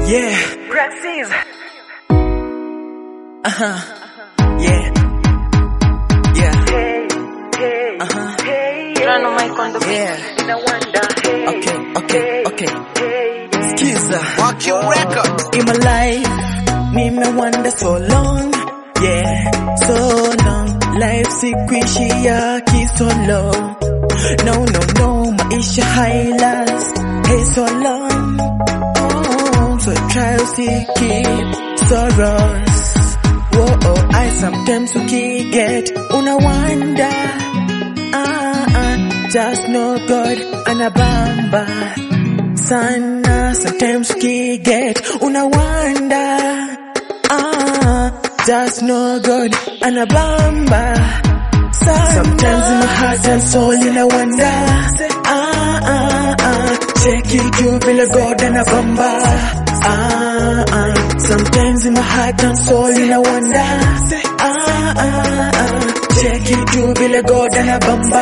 Yeah. Praxis. Yeah. Yeah. Hey, hey, hey. Rano mic on the beat. Yeah. No wonder. Hey, Okay. hey. Skiza. Walk your record. In my life, me wonder so long. Yeah, so long. Life sikuishia kisolo. No, maisha highlights. Hey, so long. Oh, so trials keep sorrows. Whoa, I sometimes get una wonder. Just no God anabamba sana. Sometimes get una wonder. Just no God anabamba sana. Sometimes in my heart and soul in a wonder. Check it you feel God anabamba. Sometimes in my heart and soul in a wonder. Check it you feel God anabamba.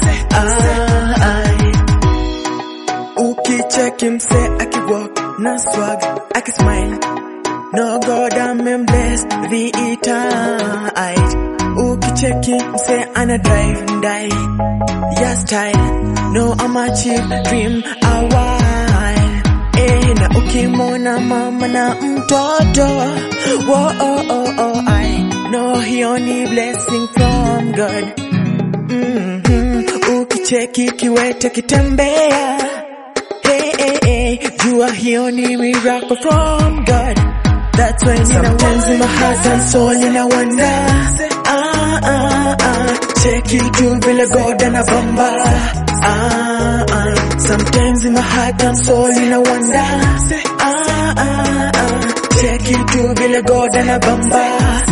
Ukicheck him say akiwalk na swag akismile. No God I'm blessed V-E-Tide. Ukicheck him say ana drive die. Yeah style. No I'm a cheap dream a while. Na ukimona mama na mtoto. Whoa, I know he only blessing from God. Ukicheki kiwete kitembea. Hey, jua hiyo ni miracle from God. That's when sometimes in my heart and soul in a wonder. Check it you vile God anabamba. Sometimes in my heart and soul in a wonder. Check it you vile God anabamba.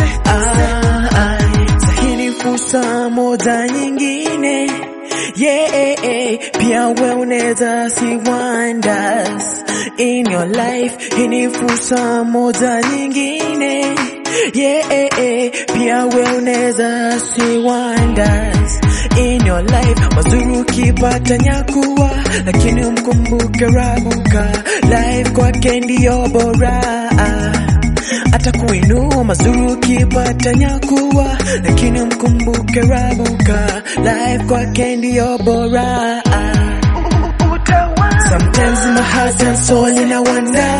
Hini fursa moja nyingine. Yeah, pia we unaweza see wonders in your life. Hini fursa moja nyingine. Yeah, pia we unaweza see wonders in your life. Mazuri ukipata nyakuwa, lakini umkumbuke Rabuka. Life kwake ndiyo bora. Atakuinua. Mazuri ukipata nyakuwa, lakini umkumbuke Rabuka. Life kwake ndiyo bora. Sometimes in my heart and soul in a wonder.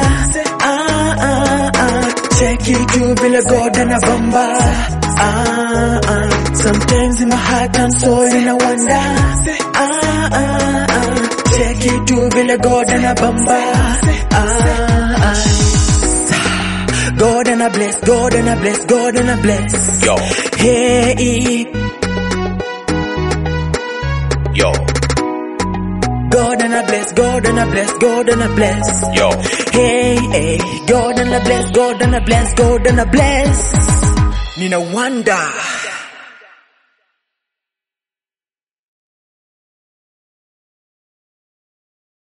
Check it you vile God anabamba. Sometimes in my heart and soul in a wonder. Check it you vile God anabamba. God and I bless, God and I bless, God and I bless. Yo. Hey. Yo. God and I bless, God and I bless, God and I bless. Yo. Hey, God and I bless, God and I bless, God and I bless. Nina wonder.